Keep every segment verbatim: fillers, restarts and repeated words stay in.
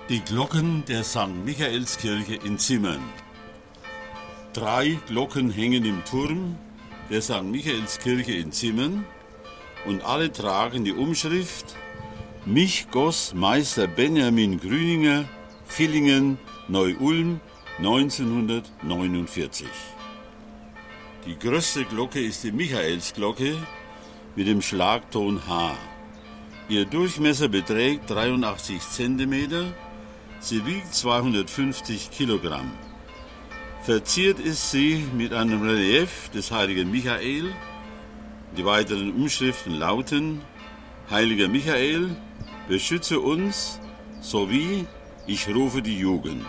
Die Glocken der Sankt Michaelskirche in Zimmern. Drei Glocken hängen im Turm der Sankt Michaelskirche in Zimmern und alle tragen die Umschrift Mich goss Meister Benjamin Grüninger, Villingen, Neu-Ulm, neunzehnhundertneunundvierzig. Die größte Glocke ist die Michaelsglocke mit dem Schlagton H. Ihr Durchmesser beträgt dreiundachtzig Zentimeter, sie wiegt zweihundertfünfzig Kilogramm. Verziert ist sie mit einem Relief des heiligen Michael. Die weiteren Umschriften lauten: Heiliger Michael, beschütze uns, sowie ich rufe die Jugend.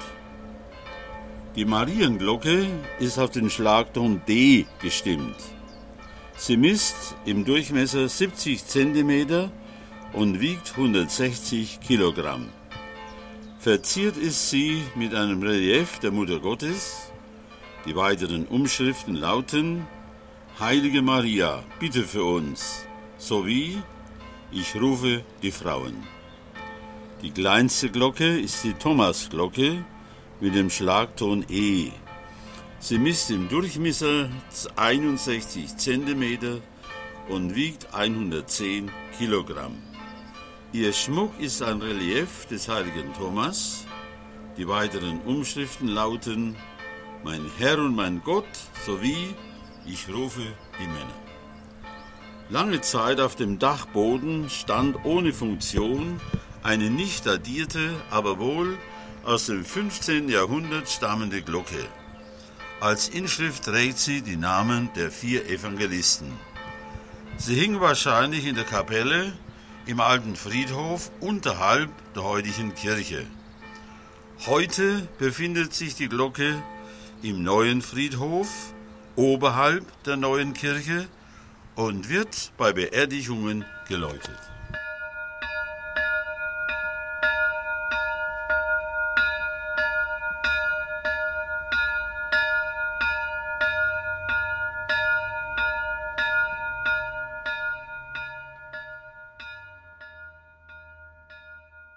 Die Marienglocke ist auf den Schlagton D gestimmt. Sie misst im Durchmesser siebzig Zentimeter und wiegt hundertsechzig Kilogramm. Verziert ist sie mit einem Relief der Mutter Gottes. Die weiteren Umschriften lauten: Heilige Maria, bitte für uns, sowie ich rufe die Frauen. Die kleinste Glocke ist die Thomasglocke mit dem Schlagton E. Sie misst im Durchmesser einundsechzig Zentimeter und wiegt hundertzehn Kilogramm. Ihr Schmuck ist ein Relief des heiligen Thomas. Die weiteren Umschriften lauten: Mein Herr und mein Gott, sowie ich rufe die Männer. Lange Zeit auf dem Dachboden stand ohne Funktion eine nicht datierte, aber wohl aus dem fünfzehnten Jahrhundert stammende Glocke. Als Inschrift trägt sie die Namen der vier Evangelisten. Sie hing wahrscheinlich in der Kapelle im alten Friedhof unterhalb der heutigen Kirche. Heute befindet sich die Glocke im neuen Friedhof oberhalb der neuen Kirche und wird bei Beerdigungen geläutet.